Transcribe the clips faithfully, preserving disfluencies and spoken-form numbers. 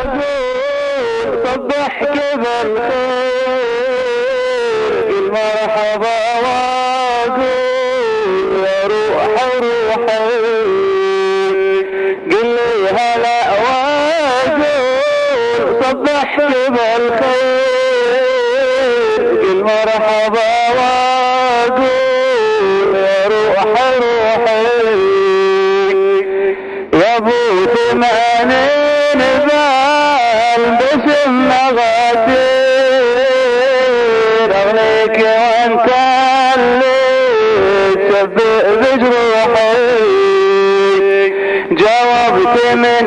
صبحك بالخير قل مرحبا واقول يا روح روحي قل لي هلا واقول صبحك بالخير قل مرحبا واقول يا روح روحي يا ابو ثمانين بال باسم مغاتير اغنيك وانت اللي تشبه بجروحي جاوبت من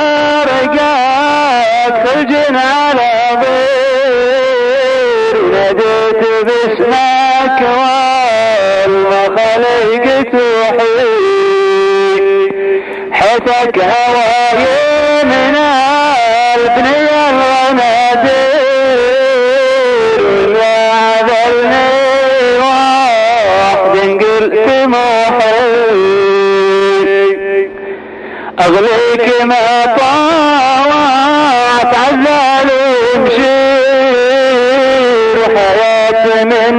فرقات ثلج على ضير ناديت باسمك والمخاليق توحي حيتك هواي من البنية الغنادير يا عذلني واحد قلت موحي اغليك ما طاوعت عزال مشير وحياة من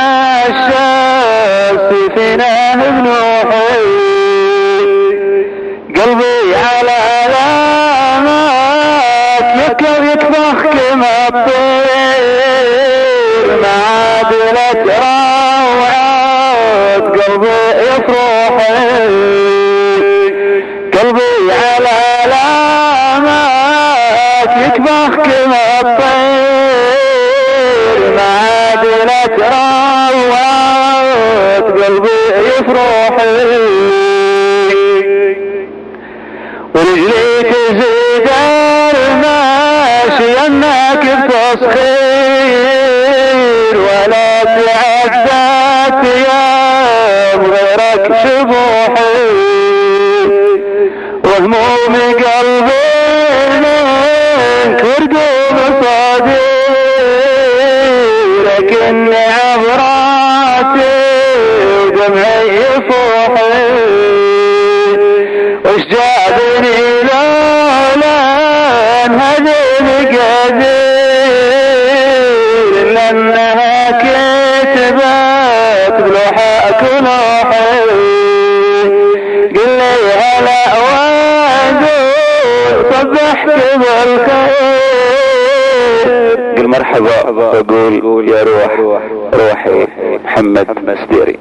مشى فينا بنوحي قلبي على علامات يكر يكبخ كما الطير معادلة روعات قلبي يفرحي قلبي على علامات يكبخ كما الطير معادلة روعات قلبي يفرحي ورجلي تزيد الماشي انك بتصخير ولا تعدت ايام غيرك شبوحي وهموم قلبي منك ورقوم صدير لكني عبراتي ودمعي يفوحي وش جابني لولا هذه المقادير لانها كتبت بلوحك ولوحي قل لي هلا واقول صبحك بالخير قل مرحبا واقول يا روح روحي محمد مسديري.